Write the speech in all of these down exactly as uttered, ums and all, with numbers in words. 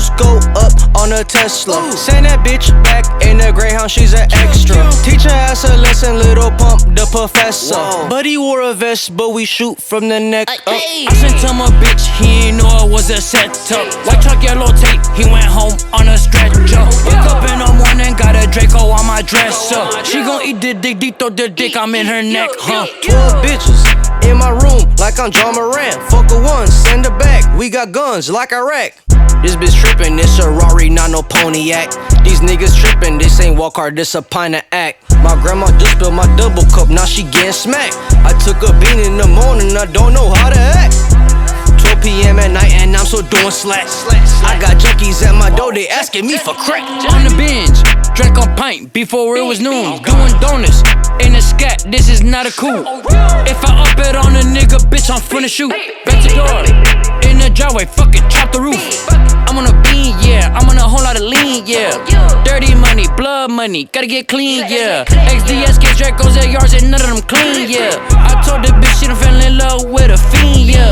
those go up on a Tesla. Send that bitch back in the Greyhound, she's an extra. Teach her ass a lesson, little pump, the professor. But he wore a vest, but we shoot from the neck up. I sent him a bitch, he ain't know it was a setup. White truck, yellow tape, he went home on a stretcher. Wake up in the morning, got a Draco on my dresser. She gon' eat the dick, deep throw the dick, I'm in her neck, huh? Twelve bitches in my room, like I'm John Moran. Fuck a one, send her back. We got guns like Iraq. This bitch trippin', this a Rari, not no Pontiac. These niggas trippin', this ain't walk hard, this a pint of act. My grandma just spilled my double cup, now she getting smacked. I took a bean in the morning, I don't know how to act. twelve P M at night and I'm so doing slack. I got junkies at my door, they asking me for crack. On the binge, drank a pint before it was noon. Doing donuts in a scat, this is not a coup. If I up it on a nigga, bitch, I'm finna shoot. Back to door, in the driveway, fuck it, chop the roof. I'm on a bean, yeah, I'm on a whole lot of lean, yeah. Dirty money, blood money, gotta get clean, yeah. X D S, K, Dracos at yards and none of them clean, yeah. I told the bitch she done fell in love with a fiend, yeah.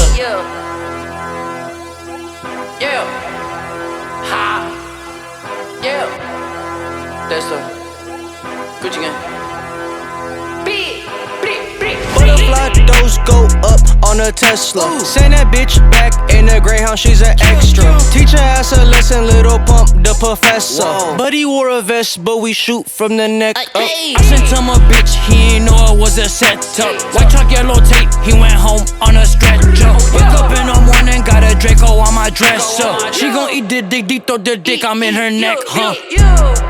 Yeah. Ha. Yeah. That's a Gucci gang. Butterfly those go up on a Tesla. Send that bitch back in the Greyhound, she's an extra. Teach her ass a lesson, little pump, the professor. But he wore a vest, but we shoot from the neck up. I sent him a bitch, he ain't know it was a setup. White truck, yellow tape, he went home on a stretcher. Wake up in the morning, got a Draco on my dresser. She gon' eat the dick, deep throw the dick, I'm in her neck, huh?